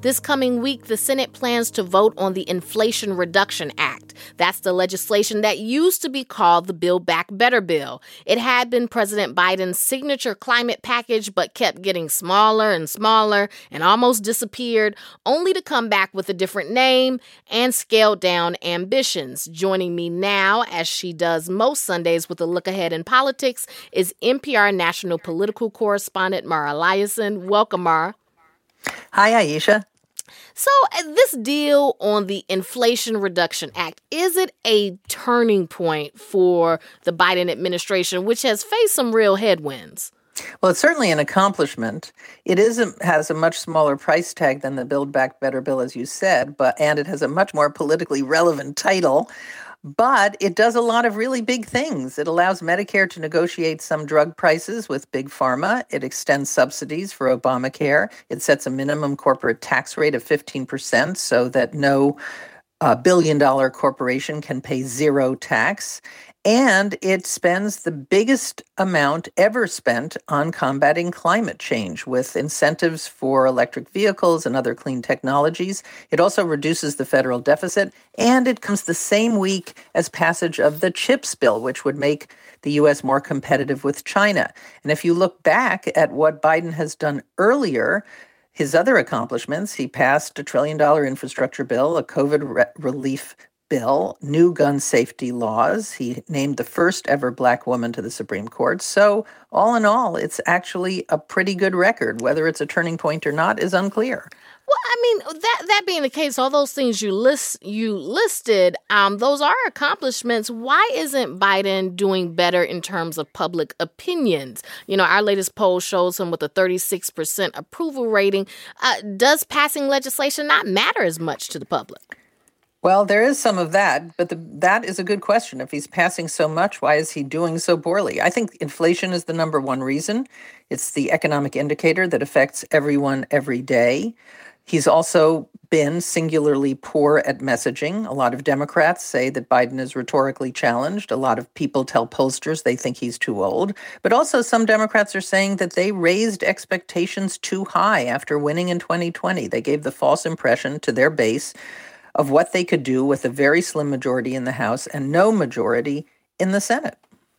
This coming week, the Senate plans to vote on the Inflation Reduction Act. That's the legislation that used to be called the Build Back Better bill. It had been President Biden's signature climate package, but kept getting smaller and smaller and almost disappeared, only to come back with a different name and scaled down ambitions. Joining me now, as she does most Sundays with a look ahead in politics, is NPR national political correspondent Mara Liasson. Welcome, Mara. Hi, Aisha. So this deal on the Inflation Reduction Act, is it a turning point for the Biden administration, which has faced some real headwinds? Well, it's certainly an accomplishment. It has a much smaller price tag than the Build Back Better bill, as you said, and it has a much more politically relevant title. But it does a lot of really big things. It allows Medicare to negotiate some drug prices with Big Pharma. It extends subsidies for Obamacare. It sets a minimum corporate tax rate of 15% so that no billion-dollar corporation can pay zero tax. And it spends the biggest amount ever spent on combating climate change with incentives for electric vehicles and other clean technologies. It also reduces the federal deficit, and it comes the same week as passage of the CHIPS bill, which would make the U.S. more competitive with China. And if you look back at what Biden has done earlier, his other accomplishments, he passed $1 trillion infrastructure bill, a COVID relief bill, new gun safety laws. He named the first ever Black woman to the Supreme Court. So all in all, it's actually a pretty good record. Whether it's a turning point or not is unclear. Well, I mean, that being the case, all those things you listed, those are accomplishments. Why isn't Biden doing better in terms of public opinions? You know, our latest poll shows him with a 36% approval rating. Does passing legislation not matter as much to the public? Well, there is some of that, but that is a good question. If he's passing so much, why is he doing so poorly? I think inflation is the number one reason. It's the economic indicator that affects everyone every day. He's also been singularly poor at messaging. A lot of Democrats say that Biden is rhetorically challenged. A lot of people tell pollsters they think he's too old. But also some Democrats are saying that they raised expectations too high after winning in 2020. They gave the false impression to their base of what they could do with a very slim majority in the House and no majority in the Senate.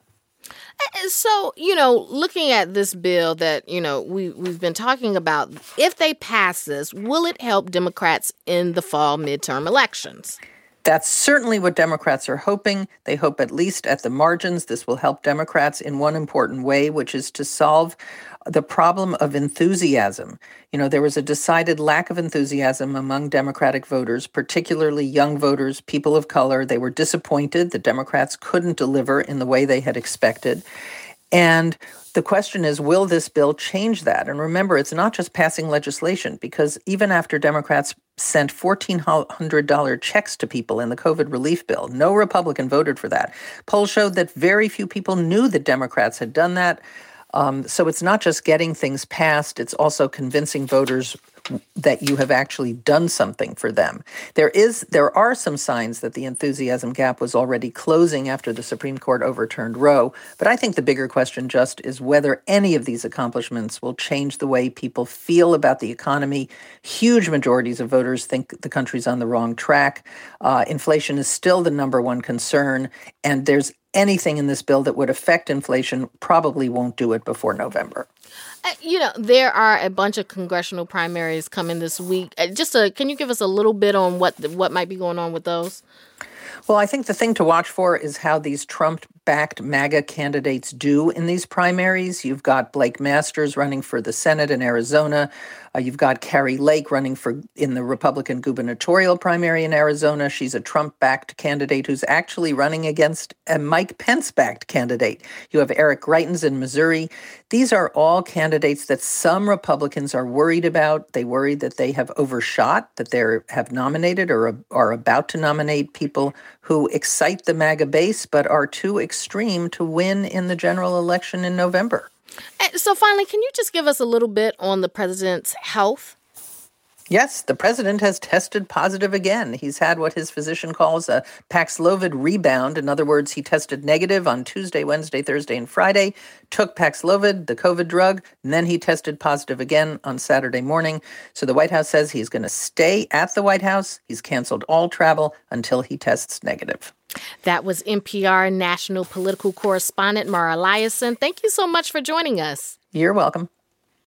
So, you know, looking at this bill that, you know, we've been talking about, if they pass this, will it help Democrats in the fall midterm elections? That's certainly what Democrats are hoping. They hope at least at the margins this will help Democrats in one important way, which is to solve the problem of enthusiasm. You know, there was a decided lack of enthusiasm among Democratic voters, particularly young voters, people of color. They were disappointed that Democrats couldn't deliver in the way they had expected. And the question is, will this bill change that? And remember, it's not just passing legislation, because even after Democrats sent $1,400 checks to people in the COVID relief bill, no Republican voted for that. Polls showed that very few people knew that Democrats had done that. So it's not just getting things passed, it's also convincing voters that you have actually done something for them. There are some signs that the enthusiasm gap was already closing after the Supreme Court overturned Roe, but I think the bigger question just is whether any of these accomplishments will change the way people feel about the economy. Huge majorities of voters think the country's on the wrong track. Inflation is still the number one concern, and there's anything in this bill that would affect inflation probably won't do it before November. You know, there are a bunch of congressional primaries coming this week. Can you give us a little bit on what might be going on with those? Well, I think the thing to watch for is how these Trump-backed MAGA candidates do in these primaries. You've got Blake Masters running for the Senate in Arizona. You've got Kari Lake running in the Republican gubernatorial primary in Arizona. She's a Trump-backed candidate who's actually running against a Mike Pence-backed candidate. You have Eric Greitens in Missouri. These are all candidates that some Republicans are worried about. They worry that they have overshot, that they have nominated or are about to nominate people who excite the MAGA base but are too extreme to win in the general election in November. So finally, can you just give us a little bit on the president's health? Yes, the president has tested positive again. He's had what his physician calls a Paxlovid rebound. In other words, he tested negative on Tuesday, Wednesday, Thursday, and Friday, took Paxlovid, the COVID drug, and then he tested positive again on Saturday morning. So the White House says he's going to stay at the White House. He's canceled all travel until he tests negative. That was NPR national political correspondent Mara Liasson. Thank you so much for joining us. You're welcome.